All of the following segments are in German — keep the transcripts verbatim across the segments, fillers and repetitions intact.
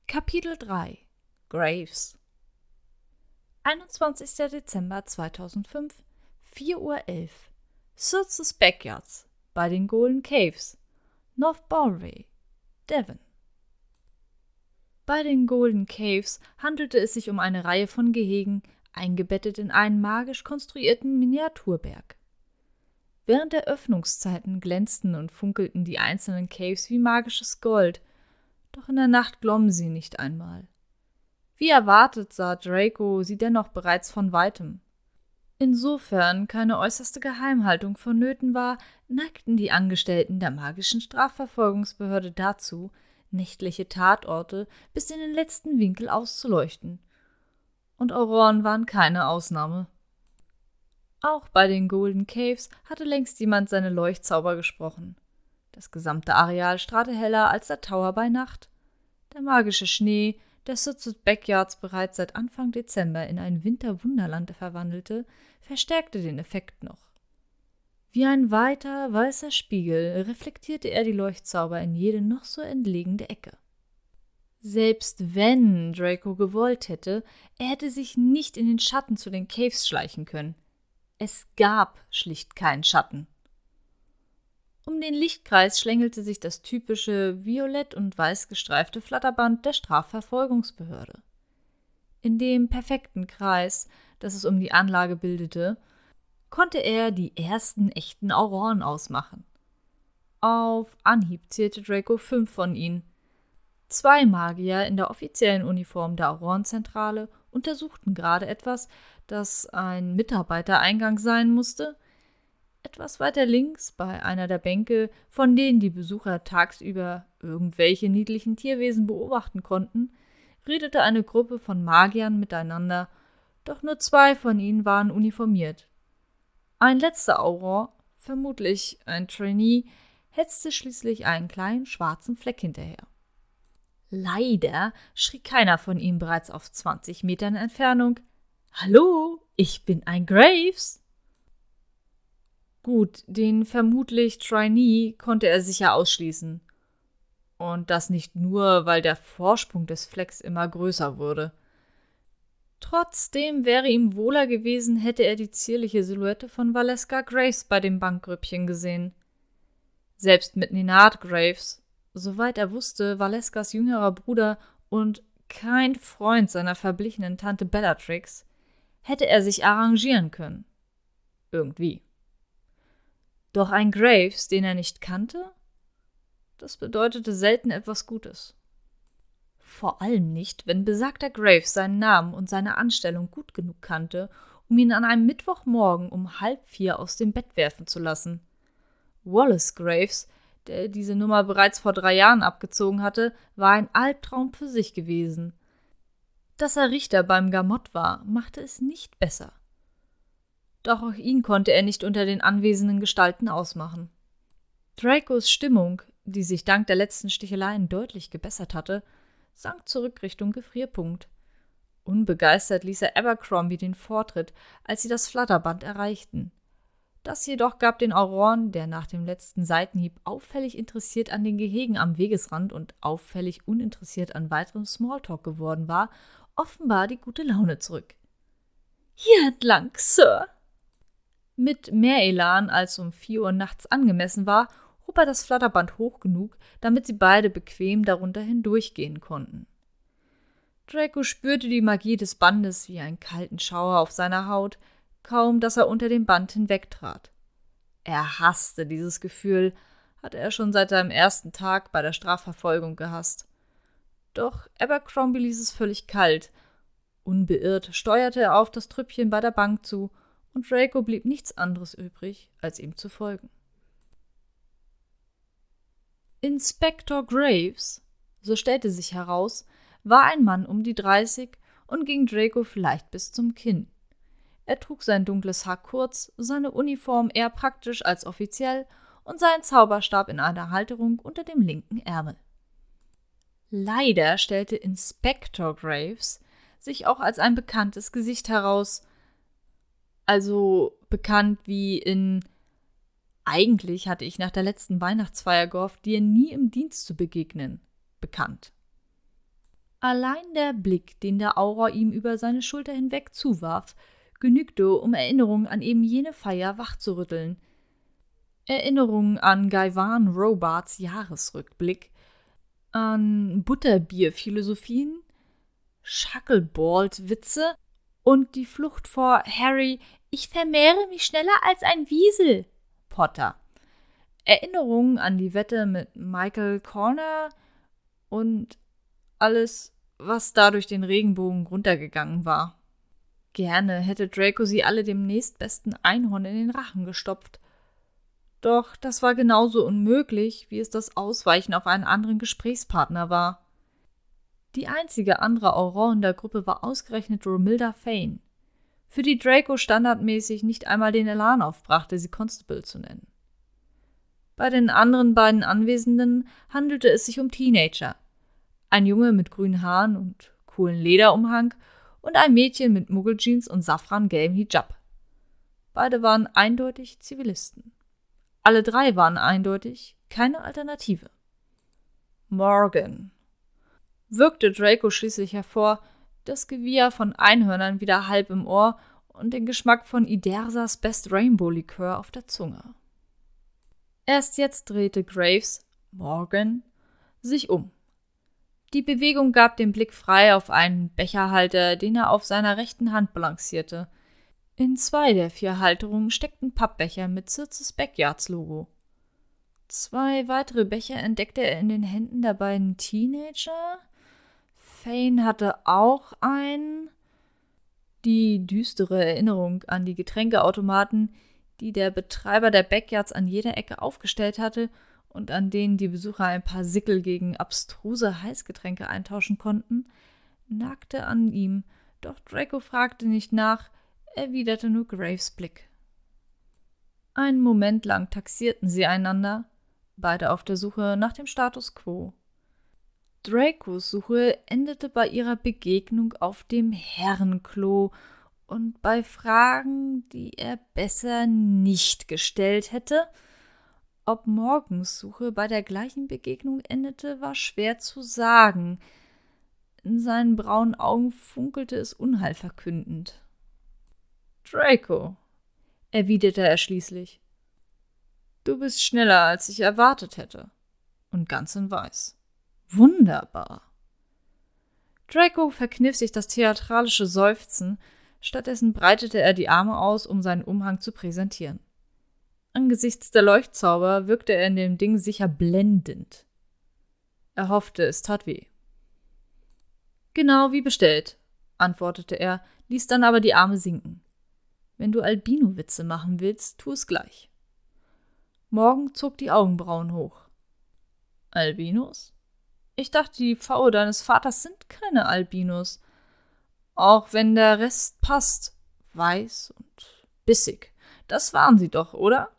Kapitel drei Graves einundzwanzigster Dezember zweitausendfünf, vier Uhr elf Sirtz's Backyards bei den Golden Caves, North Bowray, Devon. Bei den Golden Caves handelte es sich um eine Reihe von Gehegen, eingebettet in einen magisch konstruierten Miniaturberg. Während der Öffnungszeiten glänzten und funkelten die einzelnen Caves wie magisches Gold, doch in der Nacht glommen sie nicht einmal. Wie erwartet sah Draco sie dennoch bereits von weitem. Insofern keine äußerste Geheimhaltung vonnöten war, neigten die Angestellten der magischen Strafverfolgungsbehörde dazu, nächtliche Tatorte bis in den letzten Winkel auszuleuchten. Und Auroren waren keine Ausnahme. Auch bei den Golden Caves hatte längst jemand seine Leuchtzauber gesprochen. Das gesamte Areal strahlte heller als der Tower bei Nacht. Der magische Schnee, der Sirtz's Backyards bereits seit Anfang Dezember in ein Winterwunderland verwandelte, verstärkte den Effekt noch. Wie ein weiter, weißer Spiegel reflektierte er die Leuchtzauber in jede noch so entlegene Ecke. Selbst wenn Draco gewollt hätte, er hätte sich nicht in den Schatten zu den Caves schleichen können. Es gab schlicht keinen Schatten. Um den Lichtkreis schlängelte sich das typische violett und weiß gestreifte Flatterband der Strafverfolgungsbehörde. In dem perfekten Kreis, das es um die Anlage bildete, konnte er die ersten echten Auroren ausmachen. Auf Anhieb zählte Draco fünf von ihnen. Zwei Magier in der offiziellen Uniform der Aurorenzentrale untersuchten gerade etwas, das ein Mitarbeitereingang sein musste. Etwas weiter links, bei einer der Bänke, von denen die Besucher tagsüber irgendwelche niedlichen Tierwesen beobachten konnten, redete eine Gruppe von Magiern miteinander, doch nur zwei von ihnen waren uniformiert. Ein letzter Auror, vermutlich ein Trainee, hetzte schließlich einen kleinen schwarzen Fleck hinterher. Leider schrie keiner von ihnen bereits auf zwanzig Metern Entfernung: »Hallo, ich bin ein Graves!« Gut, den vermutlich Trainee konnte er sicher ausschließen. Und das nicht nur, weil der Vorsprung des Flecks immer größer wurde. Trotzdem wäre ihm wohler gewesen, hätte er die zierliche Silhouette von Valeska Graves bei dem Bankgrüppchen gesehen. Selbst mit Nenad Graves, soweit er wusste, Valeskas jüngerer Bruder und kein Freund seiner verblichenen Tante Bellatrix, hätte er sich arrangieren können. Irgendwie. Doch ein Graves, den er nicht kannte? Das bedeutete selten etwas Gutes. Vor allem nicht, wenn besagter Graves seinen Namen und seine Anstellung gut genug kannte, um ihn an einem Mittwochmorgen um halb vier aus dem Bett werfen zu lassen. Wallace Graves, der diese Nummer bereits vor drei Jahren abgezogen hatte, war ein Albtraum für sich gewesen. Dass er Richter beim Gamott war, machte es nicht besser. Doch auch ihn konnte er nicht unter den anwesenden Gestalten ausmachen. Dracos Stimmung, die sich dank der letzten Sticheleien deutlich gebessert hatte, sank zurück Richtung Gefrierpunkt. Unbegeistert ließ er Abercrombie den Vortritt, als sie das Flatterband erreichten. Das jedoch gab den Auroren, der nach dem letzten Seitenhieb auffällig interessiert an den Gehegen am Wegesrand und auffällig uninteressiert an weiterem Smalltalk geworden war, offenbar die gute Laune zurück. »Hier entlang, Sir!« Mit mehr Elan, als um vier Uhr nachts angemessen war, hob er das Flatterband hoch genug, damit sie beide bequem darunter hindurchgehen konnten. Draco spürte die Magie des Bandes wie einen kalten Schauer auf seiner Haut, kaum dass er unter dem Band hinwegtrat. Er hasste dieses Gefühl, hatte er schon seit seinem ersten Tag bei der Strafverfolgung gehasst. Doch Abercrombie ließ es völlig kalt. Unbeirrt steuerte er auf das Trüppchen bei der Bank zu, und Draco blieb nichts anderes übrig, als ihm zu folgen. Inspektor Graves, so stellte sich heraus, war ein Mann um die dreißig und ging Draco vielleicht bis zum Kinn. Er trug sein dunkles Haar kurz, seine Uniform eher praktisch als offiziell und seinen Zauberstab in einer Halterung unter dem linken Ärmel. Leider stellte Inspektor Graves sich auch als ein bekanntes Gesicht heraus, also bekannt wie in Eigentlich hatte ich nach der letzten Weihnachtsfeier gehofft, dir nie im Dienst zu begegnen, bekannt. Allein der Blick, den der Auror ihm über seine Schulter hinweg zuwarf, genügte, um Erinnerungen an eben jene Feier wachzurütteln. Erinnerungen an Gaiwan Robards Jahresrückblick, an Butterbier-Philosophien, Shacklebolt-Witze und die Flucht vor Harry »Ich vermehre mich schneller als ein Wiesel« Potter. Erinnerungen an die Wette mit Michael Corner und alles, was da durch den Regenbogen runtergegangen war. Gerne hätte Draco sie alle dem nächstbesten Einhorn in den Rachen gestopft. Doch das war genauso unmöglich, wie es das Ausweichen auf einen anderen Gesprächspartner war. Die einzige andere Auror in der Gruppe war ausgerechnet Romilda Fane, für die Draco standardmäßig nicht einmal den Elan aufbrachte, sie Constable zu nennen. Bei den anderen beiden Anwesenden handelte es sich um Teenager. Ein Junge mit grünen Haaren und coolen Lederumhang und ein Mädchen mit Muggeljeans und safrangelbem Hijab. Beide waren eindeutig Zivilisten. Alle drei waren eindeutig keine Alternative. Morgan. Wirkte Draco schließlich hervor, das Gewieher von Einhörnern wieder halb im Ohr und den Geschmack von Idersas Best Rainbow Likör auf der Zunge. Erst jetzt drehte Graves, Morgan, sich um. Die Bewegung gab den Blick frei auf einen Becherhalter, den er auf seiner rechten Hand balancierte. In zwei der vier Halterungen steckten Pappbecher mit Circes Backyards Logo. Zwei weitere Becher entdeckte er in den Händen der beiden Teenager. Fane hatte auch einen. Die düstere Erinnerung an die Getränkeautomaten, die der Betreiber der Backyards an jeder Ecke aufgestellt hatte und an denen die Besucher ein paar Sickel gegen abstruse Heißgetränke eintauschen konnten, nagte an ihm, doch Draco fragte nicht nach, erwiderte nur Graves Blick. Einen Moment lang taxierten sie einander, beide auf der Suche nach dem Status quo. Dracos Suche endete bei ihrer Begegnung auf dem Herrenklo und bei Fragen, die er besser nicht gestellt hätte. Ob Morgans Suche bei der gleichen Begegnung endete, war schwer zu sagen. In seinen braunen Augen funkelte es unheilverkündend. »Draco«, erwiderte er schließlich. »Du bist schneller, als ich erwartet hätte. Und ganz in Weiß. Wunderbar.« Draco verkniff sich das theatralische Seufzen, stattdessen breitete er die Arme aus, um seinen Umhang zu präsentieren. Angesichts der Leuchtzauber wirkte er in dem Ding sicher blendend. Er hoffte, es tat weh. »Genau wie bestellt«, antwortete er, ließ dann aber die Arme sinken. »Wenn du Albino-Witze machen willst, tu es gleich.« Morgan zog die Augenbrauen hoch. »Albinos? Ich dachte, die Pfaue deines Vaters sind keine Albinos. Auch wenn der Rest passt. Weiß und bissig. Das waren sie doch, oder?«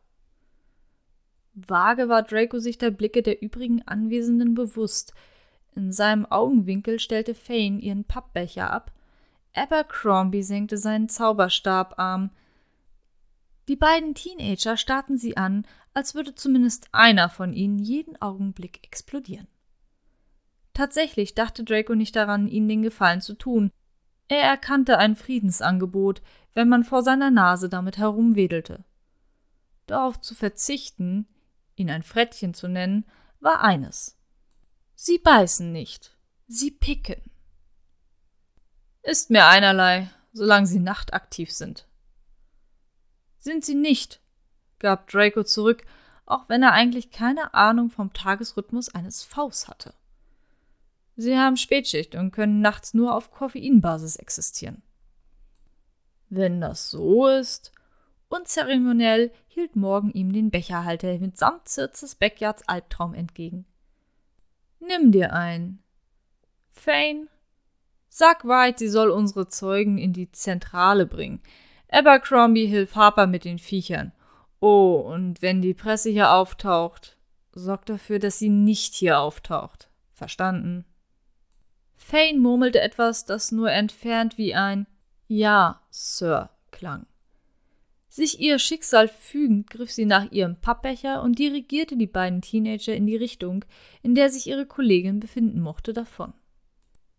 Vage war Draco sich der Blicke der übrigen Anwesenden bewusst. In seinem Augenwinkel stellte Fane ihren Pappbecher ab. Abercrombie senkte seinen Zauberstabarm. Die beiden Teenager starrten sie an, als würde zumindest einer von ihnen jeden Augenblick explodieren. Tatsächlich dachte Draco nicht daran, ihnen den Gefallen zu tun. Er erkannte ein Friedensangebot, wenn man vor seiner Nase damit herumwedelte. Darauf zu verzichten, ihn ein Frettchen zu nennen, war eines. Sie beißen nicht, sie picken. Ist mir einerlei, solange sie nachtaktiv sind. Sind sie nicht, gab Draco zurück, auch wenn er eigentlich keine Ahnung vom Tagesrhythmus eines Vs hatte. Sie haben Spätschicht und können nachts nur auf Koffeinbasis existieren. Wenn das so ist, unzeremoniell hielt Morgan ihm den Becherhalter mitsamt Circes Backyards Albtraum entgegen. Nimm dir einen. Fane, sag White, sie soll unsere Zeugen in die Zentrale bringen. Abercrombie, hilf Harper mit den Viechern. Oh, und wenn die Presse hier auftaucht, sorg dafür, dass sie nicht hier auftaucht. Verstanden? Fane murmelte etwas, das nur entfernt wie ein »Ja, Sir« klang. Sich ihr Schicksal fügend griff sie nach ihrem Pappbecher und dirigierte die beiden Teenager in die Richtung, in der sich ihre Kollegin befinden mochte, davon.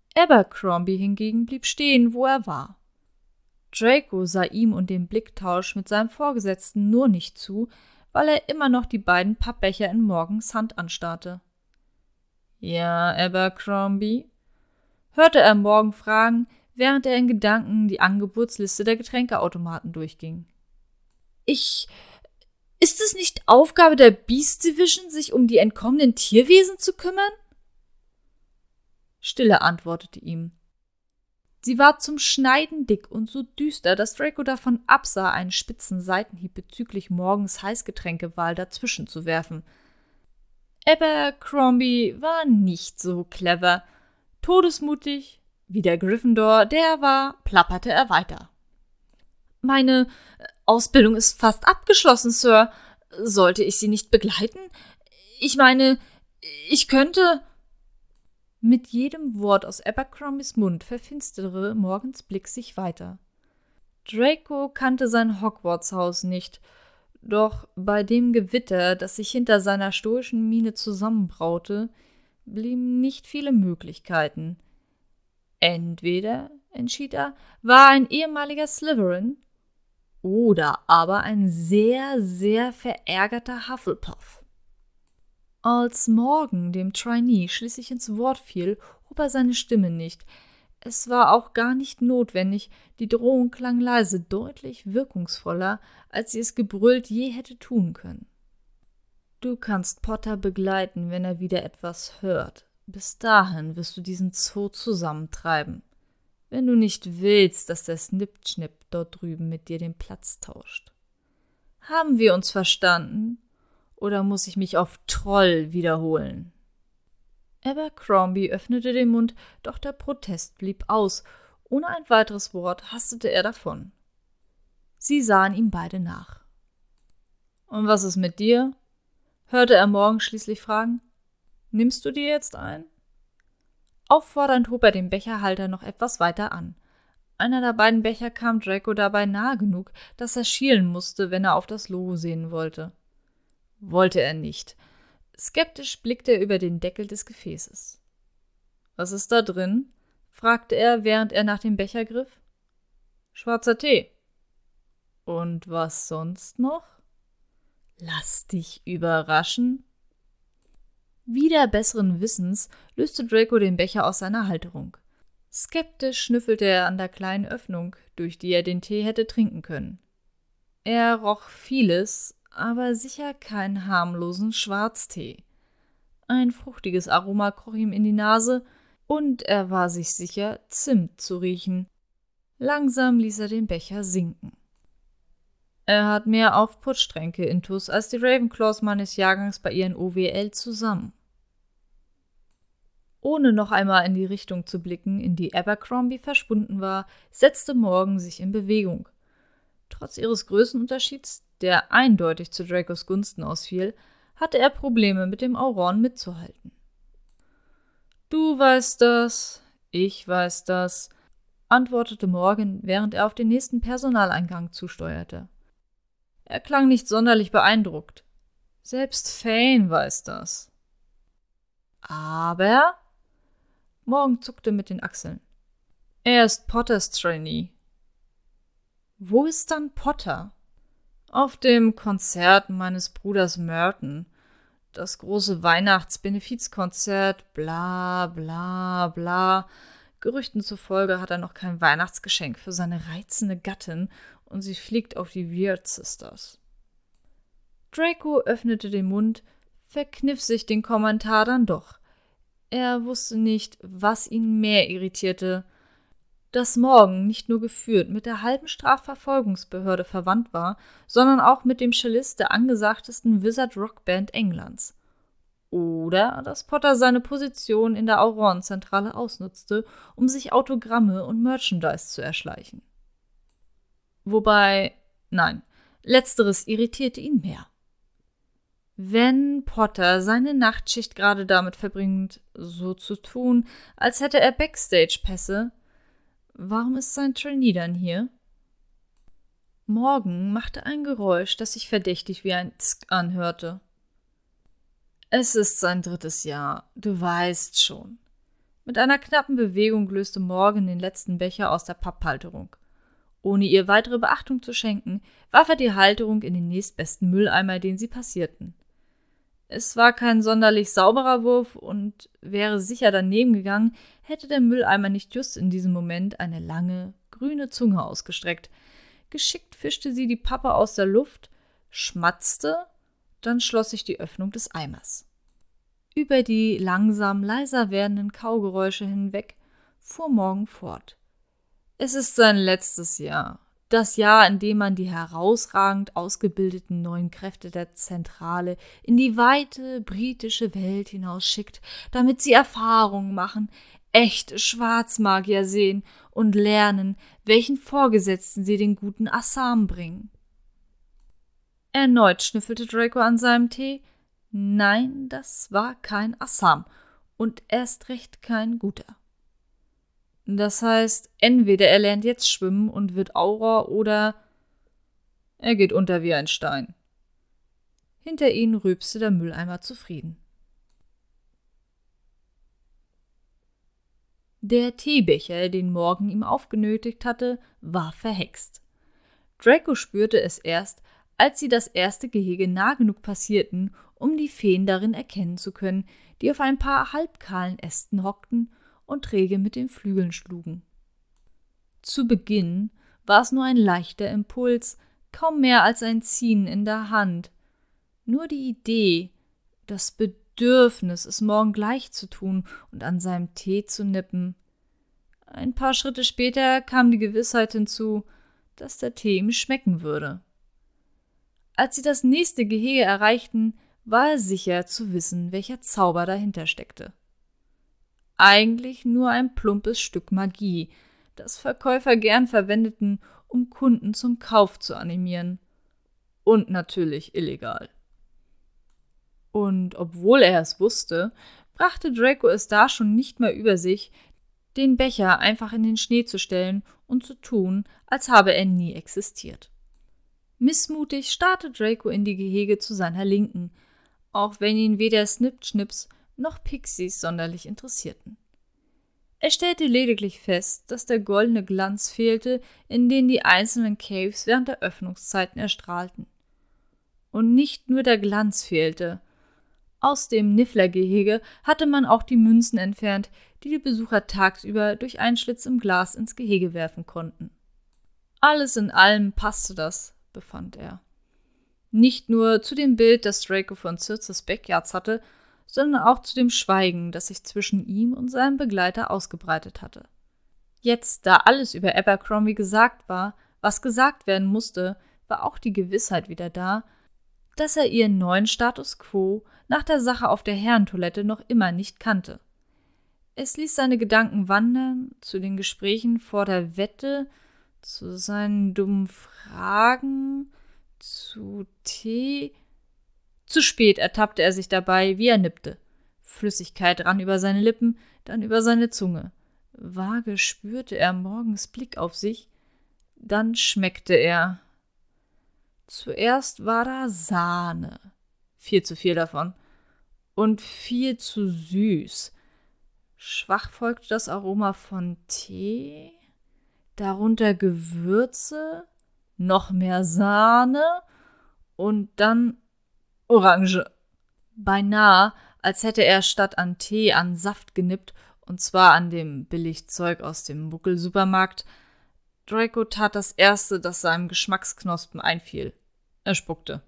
Abercrombie hingegen blieb stehen, wo er war. Draco sah ihm und dem Blicktausch mit seinem Vorgesetzten nur nicht zu, weil er immer noch die beiden Pappbecher in Morgans Hand anstarrte. »Ja, Abercrombie?« hörte er Morgan fragen, während er in Gedanken die Angebotsliste der Getränkeautomaten durchging. »Ich... Ist es nicht Aufgabe der Beast Division, sich um die entkommenen Tierwesen zu kümmern?« Stille antwortete ihm. Sie war zum Schneiden dick und so düster, dass Draco davon absah, einen spitzen Seitenhieb bezüglich Morgans Heißgetränkewahl dazwischen zu werfen. Abercrombie war nicht so clever. Todesmutig, wie der Gryffindor, der war, plapperte er weiter. »Meine Ausbildung ist fast abgeschlossen, Sir. Sollte ich Sie nicht begleiten? Ich meine, ich könnte...« Mit jedem Wort aus Abercrombies Mund verfinstere Morgans Blick sich weiter. Draco kannte sein Hogwarts-Haus nicht, doch bei dem Gewitter, das sich hinter seiner stoischen Miene zusammenbraute, blieben nicht viele Möglichkeiten. Entweder, entschied er, war ein ehemaliger Slytherin oder aber ein sehr, sehr verärgerter Hufflepuff. Als Morgan dem Trainee schließlich ins Wort fiel, hob er seine Stimme nicht. Es war auch gar nicht notwendig, die Drohung klang leise, deutlich wirkungsvoller, als sie es gebrüllt je hätte tun können. »Du kannst Potter begleiten, wenn er wieder etwas hört. Bis dahin wirst du diesen Zoo zusammentreiben. Wenn du nicht willst, dass der Snip-Schnipp dort drüben mit dir den Platz tauscht. Haben wir uns verstanden? Oder muss ich mich auf Troll wiederholen?« Abercrombie öffnete den Mund, doch der Protest blieb aus. Ohne ein weiteres Wort hastete er davon. Sie sahen ihm beide nach. »Und was ist mit dir?« hörte er Morgan schließlich fragen. »Nimmst du dir jetzt ein?« Auffordernd hob er den Becherhalter noch etwas weiter an. Einer der beiden Becher kam Draco dabei nahe genug, dass er schielen musste, wenn er auf das Logo sehen wollte. Wollte er nicht. Skeptisch blickte er über den Deckel des Gefäßes. »Was ist da drin?« fragte er, während er nach dem Becher griff. »Schwarzer Tee.« »Und was sonst noch?« »Lass dich überraschen.« Wieder besseren Wissens löste Draco den Becher aus seiner Halterung. Skeptisch schnüffelte er an der kleinen Öffnung, durch die er den Tee hätte trinken können. Er roch vieles, aber sicher keinen harmlosen Schwarztee. Ein fruchtiges Aroma kroch ihm in die Nase, und er war sich sicher, Zimt zu riechen. Langsam ließ er den Becher sinken. Er hat mehr Aufputschtränke intus als die Ravenclaws meines Jahrgangs bei ihren O W L zusammen. Ohne noch einmal in die Richtung zu blicken, in die Abercrombie verschwunden war, setzte Morgan sich in Bewegung. Trotz ihres Größenunterschieds, der eindeutig zu Dracos Gunsten ausfiel, hatte er Probleme mit dem Auron mitzuhalten. »Du weißt das, ich weiß das«, antwortete Morgan, während er auf den nächsten Personaleingang zusteuerte. Er klang nicht sonderlich beeindruckt. Selbst Fane weiß das. »Aber?« Morgan zuckte mit den Achseln. »Er ist Potters Trainee.« »Wo ist dann Potter?« »Auf dem Konzert meines Bruders Merton. Das große Weihnachts-Benefizkonzert, bla bla bla. Gerüchten zufolge hat er noch kein Weihnachtsgeschenk für seine reizende Gattin und sie fliegt auf die Weird Sisters.« Draco öffnete den Mund, verkniff sich den Kommentar dann doch. Er wusste nicht, was ihn mehr irritierte. Dass Morgan nicht nur geführt mit der halben Strafverfolgungsbehörde verwandt war, sondern auch mit dem Cellist der angesagtesten Wizard-Rockband Englands. Oder dass Potter seine Position in der Auron-Zentrale ausnutzte, um sich Autogramme und Merchandise zu erschleichen. Wobei, nein, letzteres irritierte ihn mehr. Wenn Potter seine Nachtschicht gerade damit verbringt, so zu tun, als hätte er Backstage-Pässe, warum ist sein Trainee dann hier? Morgan machte ein Geräusch, das sich verdächtig wie ein Tsk anhörte. Es ist sein drittes Jahr, du weißt schon. Mit einer knappen Bewegung löste Morgan den letzten Becher aus der Papphalterung. Ohne ihr weitere Beachtung zu schenken, warf er die Halterung in den nächstbesten Mülleimer, den sie passierten. Es war kein sonderlich sauberer Wurf und wäre sicher daneben gegangen, hätte der Mülleimer nicht just in diesem Moment eine lange, grüne Zunge ausgestreckt. Geschickt fischte sie die Pappe aus der Luft, schmatzte, dann schloss sich die Öffnung des Eimers. Über die langsam leiser werdenden Kaugeräusche hinweg fuhr Morgan fort. Es ist sein letztes Jahr. Das Jahr, in dem man die herausragend ausgebildeten neuen Kräfte der Zentrale in die weite britische Welt hinausschickt, damit sie Erfahrungen machen, echte Schwarzmagier sehen und lernen, welchen Vorgesetzten sie den guten Assam bringen. Erneut schnüffelte Draco an seinem Tee. Nein, das war kein Assam und erst recht kein guter. Das heißt, entweder er lernt jetzt schwimmen und wird Auror oder er geht unter wie ein Stein. Hinter ihnen rülpste der Mülleimer zufrieden. Der Teebecher, den Morgan ihm aufgenötigt hatte, war verhext. Draco spürte es erst, als sie das erste Gehege nah genug passierten, um die Feen darin erkennen zu können, die auf ein paar halbkahlen Ästen hockten und träge mit den Flügeln schlugen. Zu Beginn war es nur ein leichter Impuls, kaum mehr als ein Ziehen in der Hand. Nur die Idee, das Bedürfnis, es morgen gleich zu tun und an seinem Tee zu nippen. Ein paar Schritte später kam die Gewissheit hinzu, dass der Tee ihm schmecken würde. Als sie das nächste Gehege erreichten, war er sicher zu wissen, welcher Zauber dahinter steckte. Eigentlich nur ein plumpes Stück Magie, das Verkäufer gern verwendeten, um Kunden zum Kauf zu animieren. Und natürlich illegal. Und obwohl er es wusste, brachte Draco es da schon nicht mehr über sich, den Becher einfach in den Schnee zu stellen und zu tun, als habe er nie existiert. Missmutig starrte Draco in die Gehege zu seiner Linken, auch wenn ihn weder Snip-Schnips noch Pixies sonderlich interessierten. Er stellte lediglich fest, dass der goldene Glanz fehlte, in den die einzelnen Caves während der Öffnungszeiten erstrahlten. Und nicht nur der Glanz fehlte. Aus dem Niffler-Gehege hatte man auch die Münzen entfernt, die die Besucher tagsüber durch einen Schlitz im Glas ins Gehege werfen konnten. Alles in allem passte das, befand er. Nicht nur zu dem Bild, das Draco von Circes Backyards hatte, sondern auch zu dem Schweigen, das sich zwischen ihm und seinem Begleiter ausgebreitet hatte. Jetzt, da alles über Abercrombie gesagt war, was gesagt werden musste, war auch die Gewissheit wieder da, dass er ihren neuen Status quo nach der Sache auf der Herrentoilette noch immer nicht kannte. Es ließ seine Gedanken wandern zu den Gesprächen vor der Wette, zu seinen dummen Fragen, zu Tee. Zu spät ertappte er sich dabei, wie er nippte. Flüssigkeit rann über seine Lippen, dann über seine Zunge. Vage spürte er Morgens Blick auf sich, dann schmeckte er. Zuerst war da Sahne, viel zu viel davon, und viel zu süß. Schwach folgte das Aroma von Tee, darunter Gewürze, noch mehr Sahne und dann Orange. Beinahe, als hätte er statt an Tee an Saft genippt, und zwar an dem Billigzeug aus dem Muckelsupermarkt. Draco tat das Erste, das seinem Geschmacksknospen einfiel. Er spuckte.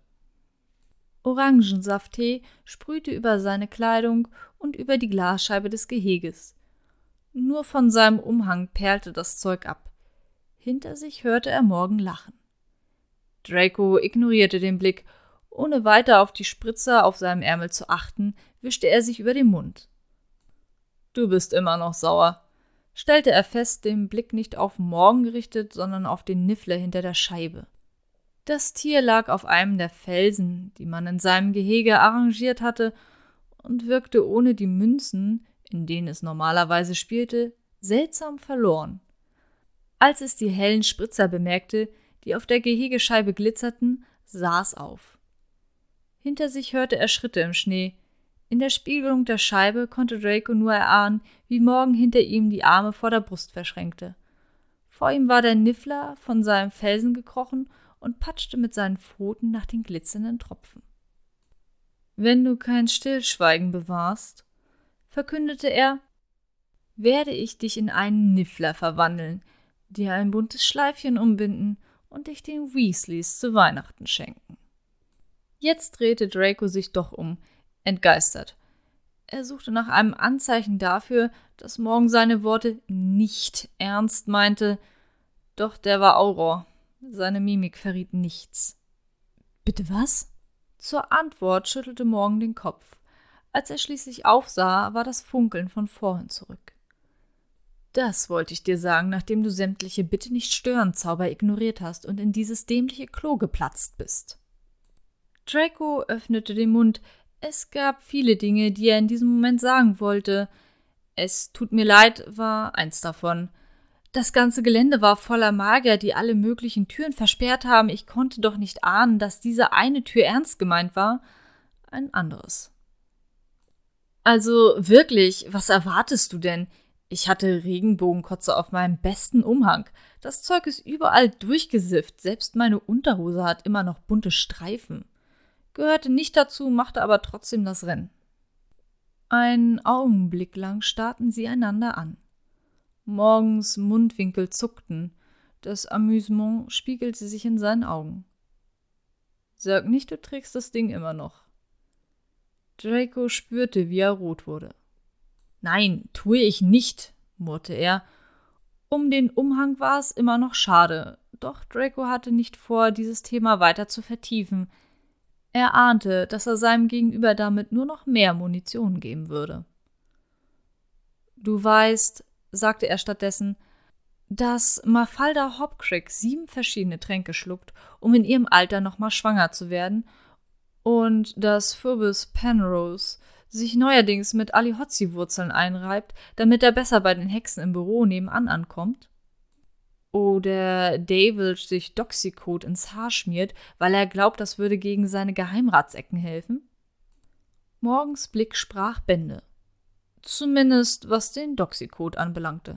Orangensafttee sprühte über seine Kleidung und über die Glasscheibe des Geheges. Nur von seinem Umhang perlte das Zeug ab. Hinter sich hörte er Morgan lachen. Draco ignorierte den Blick. Ohne weiter auf die Spritzer auf seinem Ärmel zu achten, wischte er sich über den Mund. »Du bist immer noch sauer«, stellte er fest, den Blick nicht auf Morgan gerichtet, sondern auf den Niffler hinter der Scheibe. Das Tier lag auf einem der Felsen, die man in seinem Gehege arrangiert hatte, und wirkte ohne die Münzen, in denen es normalerweise spielte, seltsam verloren. Als es die hellen Spritzer bemerkte, die auf der Gehegescheibe glitzerten, sah es auf. Hinter sich hörte er Schritte im Schnee. In der Spiegelung der Scheibe konnte Draco nur erahnen, wie Morgan hinter ihm die Arme vor der Brust verschränkte. Vor ihm war der Niffler von seinem Felsen gekrochen und patschte mit seinen Pfoten nach den glitzernden Tropfen. »Wenn du kein Stillschweigen bewahrst«, verkündete er, »werde ich dich in einen Niffler verwandeln, dir ein buntes Schleifchen umbinden und dich den Weasleys zu Weihnachten schenken.« Jetzt drehte Draco sich doch um, entgeistert. Er suchte nach einem Anzeichen dafür, dass Morgan seine Worte nicht ernst meinte, doch der war Auror. Seine Mimik verriet nichts. »Bitte was?« Zur Antwort schüttelte Morgan den Kopf. Als er schließlich aufsah, war das Funkeln von vorhin zurück. »Das wollte ich dir sagen, nachdem du sämtliche Bitte-nicht-stören-Zauber ignoriert hast und in dieses dämliche Klo geplatzt bist.« Draco öffnete den Mund. Es gab viele Dinge, die er in diesem Moment sagen wollte. »Es tut mir leid« war eins davon. »Das ganze Gelände war voller Magier, die alle möglichen Türen versperrt haben. Ich konnte doch nicht ahnen, dass diese eine Tür ernst gemeint war.« Ein anderes. »Also wirklich, was erwartest du denn? Ich hatte Regenbogenkotze auf meinem besten Umhang. Das Zeug ist überall durchgesifft. Selbst meine Unterhose hat immer noch bunte Streifen. Gehörte nicht dazu, machte aber trotzdem das Rennen.« Einen Augenblick lang starrten sie einander an. Morgans Mundwinkel zuckten. Das Amüsement spiegelte sich in seinen Augen. »Sag nicht, du trägst das Ding immer noch.« Draco spürte, wie er rot wurde. »Nein, tue ich nicht«, murrte er. Um den Umhang war es immer noch schade, doch Draco hatte nicht vor, dieses Thema weiter zu vertiefen. Er ahnte, dass er seinem Gegenüber damit nur noch mehr Munition geben würde. »Du weißt«, sagte er stattdessen, »dass Mafalda Hopcrick sieben verschiedene Tränke schluckt, um in ihrem Alter nochmal schwanger zu werden, und dass Phoebus Penrose sich neuerdings mit Alihotzi-Wurzeln einreibt, damit er besser bei den Hexen im Büro nebenan ankommt? Oder Davidge sich Doxycode ins Haar schmiert, weil er glaubt, das würde gegen seine Geheimratsecken helfen?« Morgans Blick sprach Bände. Zumindest was den Doxycode anbelangte.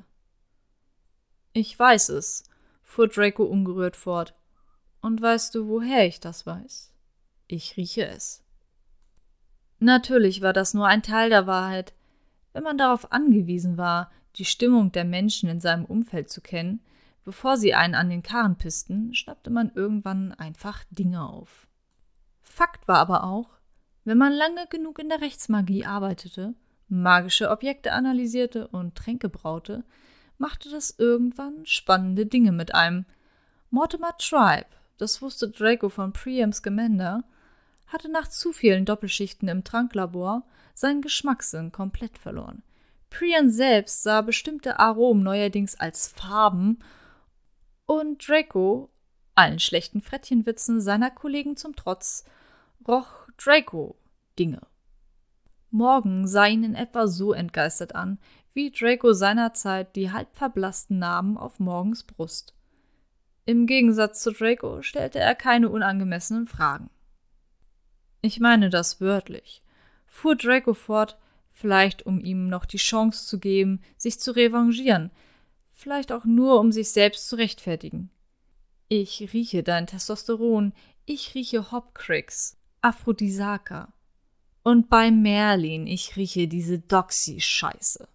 »Ich weiß es«, fuhr Draco ungerührt fort. »Und weißt du, woher ich das weiß? Ich rieche es.« Natürlich war das nur ein Teil der Wahrheit. Wenn man darauf angewiesen war, die Stimmung der Menschen in seinem Umfeld zu kennen, bevor sie einen an den Karren pissten, schnappte man irgendwann einfach Dinge auf. Fakt war aber auch, wenn man lange genug in der Rechtsmagie arbeitete, magische Objekte analysierte und Tränke braute, machte das irgendwann spannende Dinge mit einem. Mortimer Tribe, das wusste Draco von Priam Scamander, hatte nach zu vielen Doppelschichten im Tranklabor seinen Geschmackssinn komplett verloren. Priam selbst sah bestimmte Aromen neuerdings als Farben und Draco, allen schlechten Frettchenwitzen seiner Kollegen zum Trotz, roch Draco Dinge. Morgan sah ihn in etwa so entgeistert an, wie Draco seinerzeit die halb verblassten Narben auf Morgans Brust. Im Gegensatz zu Draco stellte er keine unangemessenen Fragen. »Ich meine das wörtlich«, fuhr Draco fort, vielleicht um ihm noch die Chance zu geben, sich zu revanchieren, vielleicht auch nur, um sich selbst zu rechtfertigen. »Ich rieche dein Testosteron, ich rieche Hopcricks, Aphrodisaka. Und bei Merlin, ich rieche diese Doxy-Scheiße.«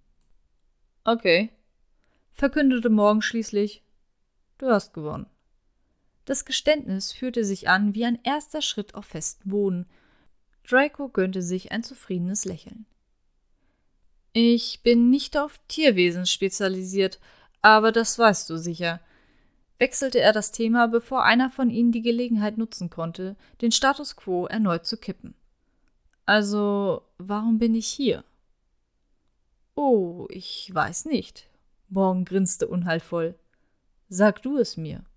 »Okay«, verkündete Morgan schließlich, »du hast gewonnen.« Das Geständnis fühlte sich an wie ein erster Schritt auf festem Boden. Draco gönnte sich ein zufriedenes Lächeln. »Ich bin nicht auf Tierwesen spezialisiert, aber das weißt du sicher«, wechselte er das Thema, bevor einer von ihnen die Gelegenheit nutzen konnte, den Status quo erneut zu kippen. »Also, warum bin ich hier?« »Oh, ich weiß nicht«, Morgan grinste unheilvoll. »Sag du es mir.«